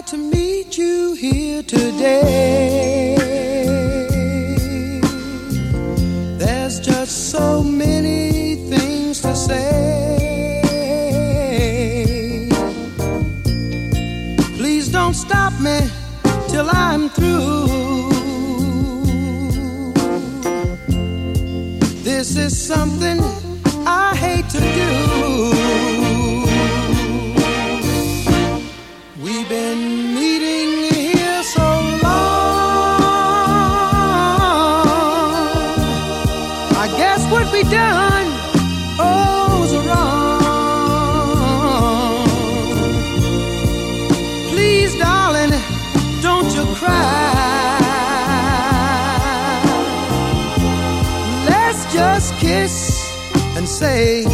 to meet you here today. There's just so many things to say. Please don't stop me till I'm through. This is something I hate to do. We've been meeting here so long. I guess what we done was wrong. Please, darling, don't you cry. Let's just kiss and say